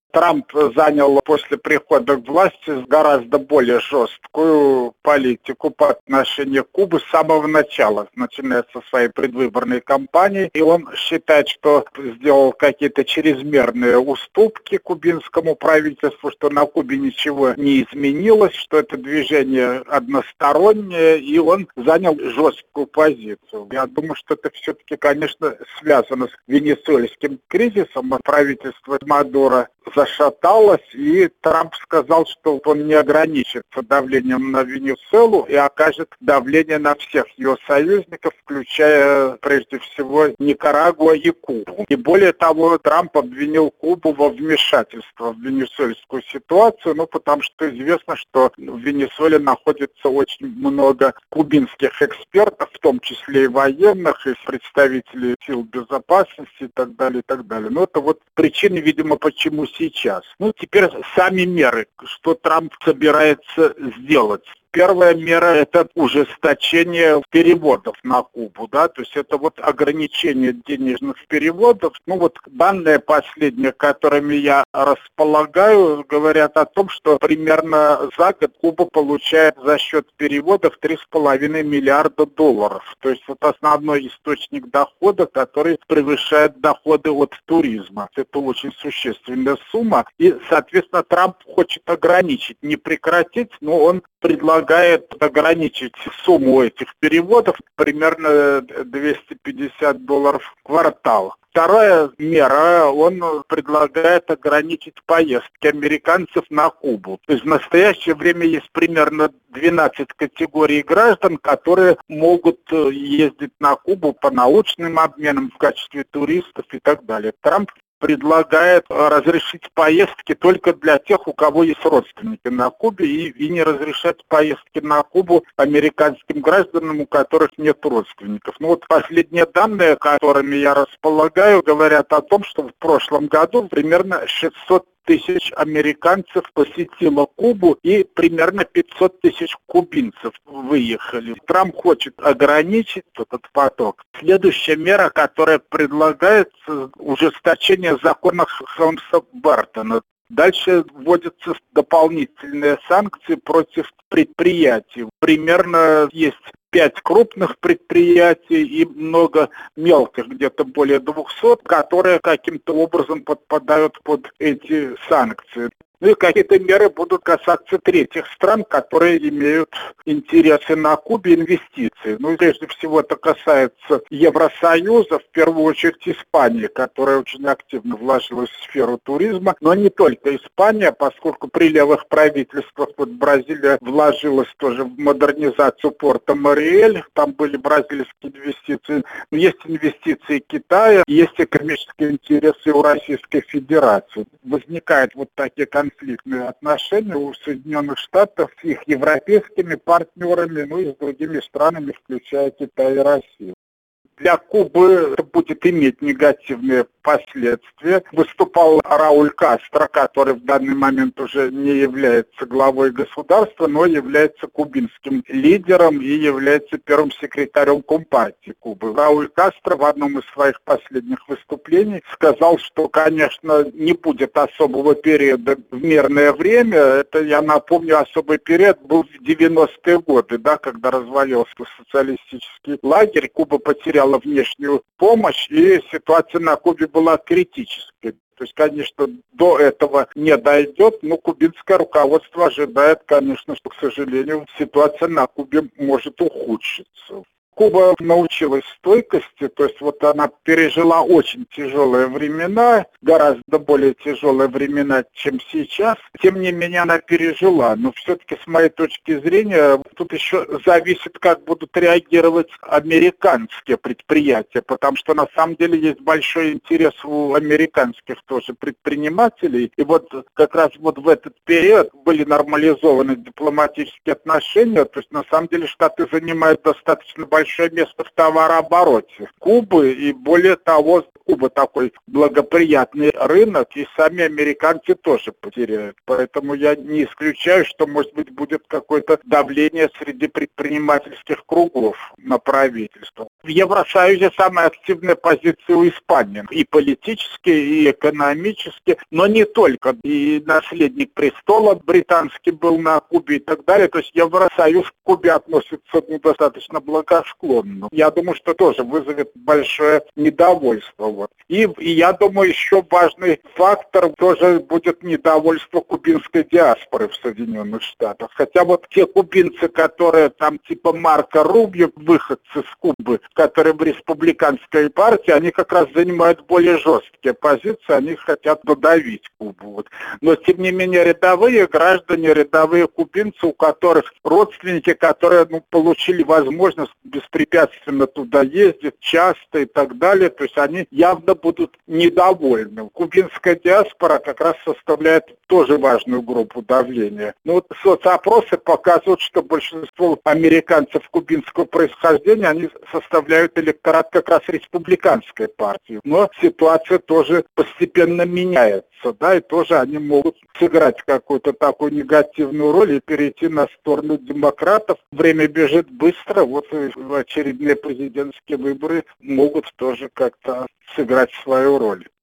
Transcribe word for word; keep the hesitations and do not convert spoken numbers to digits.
Трамп занял после прихода к власти гораздо более жесткую политику по отношению к Кубе с самого начала, начиная со своей предвыборной кампании. И он считает, что сделал какие-то чрезмерные уступки кубинскому правительству, что на Кубе ничего не изменилось, что это движение одностороннее, и он занял жесткую позицию. Я думаю, что это все-таки, конечно, связано с венесуэльским кризисом. Правительство Мадуро зашаталось, и Трамп сказал, что он не ограничится давлением на Венесуэлу и окажет давление на всех ее союзников, включая прежде всего Никарагуа и Кубу. И более того, Трамп обвинил Кубу во вмешательство в венесуэльскую ситуацию, ну потому что известно, что в Венесуэле находится очень много кубинских экспертов, в том числе и военных, и представителей сил безопасности и так далее, и так далее. Но это вот причины, видимо, почему сейчас. Ну, теперь сами меры, что Трамп собирается сделать. Первая мера – это ужесточение переводов на Кубу, да, то есть это вот ограничение денежных переводов. Ну вот данные последние, которыми я располагаю, говорят о том, что примерно за год Куба получает за счет переводов три с половиной миллиарда долларов. То есть это основной источник дохода, который превышает доходы от туризма. Это очень существенная сумма. И, соответственно, Трамп хочет ограничить, не прекратить, но он предлагает ограничить сумму этих переводов примерно двести пятьдесят долларов в квартал. Вторая мера, он предлагает ограничить поездки американцев на Кубу. То есть в настоящее время есть примерно двенадцать категорий граждан, которые могут ездить на Кубу по научным обменам в качестве туристов и так далее. Трамп предлагает разрешить поездки только для тех, у кого есть родственники на Кубе, и, и не разрешать поездки на Кубу американским гражданам, у которых нет родственников. Ну вот последние данные, которыми я располагаю, говорят о том, что в прошлом году примерно шестьсот тысяч американцев посетило Кубу и примерно пятьсот тысяч кубинцев выехали. Трамп хочет ограничить этот поток. Следующая мера, которая предлагается, ужесточение закона Хелмса-Бертона. Дальше вводятся дополнительные санкции против предприятий. Примерно есть пять крупных предприятий и много мелких, где-то более двухсот, которые каким-то образом подпадают под эти санкции. Ну и какие-то меры будут касаться третьих стран, которые имеют интересы на Кубе, инвестиции. Ну и прежде всего это касается Евросоюза, в первую очередь Испании, которая очень активно вложилась в сферу туризма, но не только Испания, поскольку при левых правительствах вот Бразилия вложилась тоже в модернизацию порта Мариэль, там были бразильские инвестиции, но есть инвестиции Китая, есть экономические интересы у Российской Федерации. Возникают вот такие конфликты. конфликтные отношения у Соединенных Штатов с их европейскими партнерами, ну и с другими странами, включая Китай и Россию. Для Кубы это будет иметь негативные последствия. Выступал Рауль Кастро, который в данный момент уже не является главой государства, но является кубинским лидером и является первым секретарем Компартии Кубы. Рауль Кастро в одном из своих последних выступлений сказал, что, конечно, не будет особого периода в мирное время. Это, я напомню, особый период был в девяностые годы, да, когда развалился социалистический лагерь, Куба потеряла внешнюю помощь, и ситуация на Кубе была критической. То есть, конечно, до этого не дойдет, но кубинское руководство ожидает, конечно, что, к сожалению, ситуация на Кубе может ухудшиться. Куба научилась стойкости, то есть вот она пережила очень тяжелые времена, гораздо более тяжелые времена, чем сейчас. Тем не менее она пережила, но все-таки с моей точки зрения тут еще зависит, как будут реагировать американские предприятия, потому что на самом деле есть большой интерес у американских тоже предпринимателей. И вот как раз вот в этот период были нормализованы дипломатические отношения, то есть на самом деле Штаты занимают достаточно большое большое место в товарообороте Кубы, и более того, Куба такой благоприятный рынок, и сами американцы тоже потеряют. Поэтому я не исключаю, что, может быть, будет какое-то давление среди предпринимательских кругов на правительство. В Евросоюзе самая активная позиция у Испании. И политически, и экономически, но не только. И наследник престола британский был на Кубе и так далее. То есть Евросоюз к Кубе относится ну, достаточно благосклонно. Я думаю, что тоже вызовет большое недовольство. Вот. И, и я думаю, еще важный фактор тоже будет недовольство кубинской диаспоры в Соединенных Штатах. Хотя вот те кубинцы, которые там типа Марко Рубио, выходцы с Кубы, которые в республиканской партии, они как раз занимают более жесткие позиции, они хотят додавить Кубу. Вот. Но тем не менее рядовые граждане, рядовые кубинцы, у которых родственники, которые ну, получили возможность беспрепятственно туда ездить, часто и так далее, то есть они явно будут недовольны. Кубинская диаспора как раз составляет тоже важную группу давления. Но вот соцопросы показывают, что большинство американцев кубинского происхождения, они составляют электорат как раз республиканской партии. Но ситуация тоже постепенно меняется, да, и тоже они могут сыграть какую-то такую негативную роль и перейти на сторону демократов. Время бежит быстро, вот очередные президентские выборы могут тоже как-то сыграть свою роль.